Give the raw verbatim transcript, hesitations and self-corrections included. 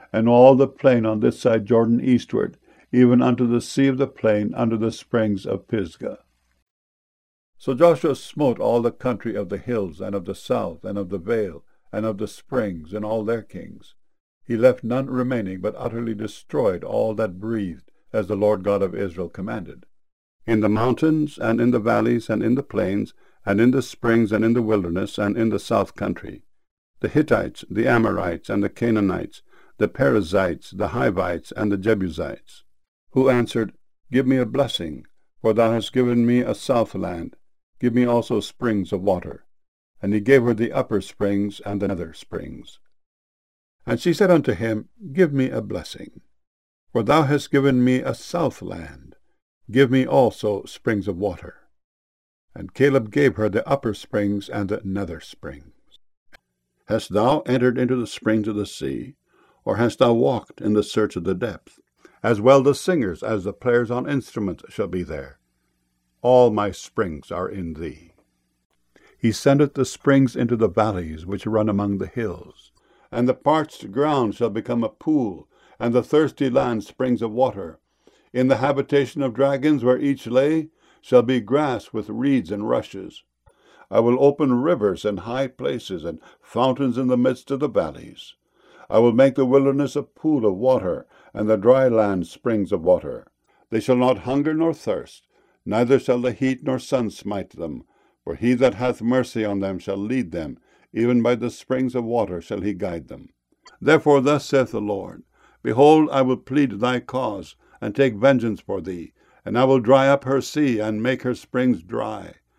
and all the plain on this side Jordan eastward, even unto the sea of the plain, under the springs of Pisgah. So Joshua smote all the country of the hills, and of the south, and of the vale, and of the springs, and all their kings. He left none remaining, but utterly destroyed all that breathed, as the Lord God of Israel commanded. In the mountains, and in the valleys, and in the plains, and in the springs, and in the wilderness, and in the south country, the Hittites, the Amorites, and the Canaanites, the Perizzites, the Hivites, and the Jebusites, who answered, Give me a blessing, for thou hast given me a south land. Give me also springs of water. And he gave her the upper springs and the nether springs. And she said unto him, Give me a blessing, for thou hast given me a south land. Give me also springs of water. And Caleb gave her the upper springs and the nether springs. Hast thou entered into the springs of the sea, or hast thou walked in the search of the depth? As well the singers as the players on instruments shall be there. All my springs are in thee. He sendeth the springs into the valleys which run among the hills. And the parched ground shall become a pool, and the thirsty land springs of water. In the habitation of dragons where each lay shall be grass with reeds and rushes. I will open rivers in high places, and fountains in the midst of the valleys. I will make the wilderness a pool of water, and the dry land springs of water. They shall not hunger nor thirst, neither shall the heat nor sun smite them. For he that hath mercy on them shall lead them, even by the springs of water shall he guide them. Therefore thus saith the Lord, Behold, I will plead thy cause, and take vengeance for thee, and I will dry up her sea, and make her springs dry.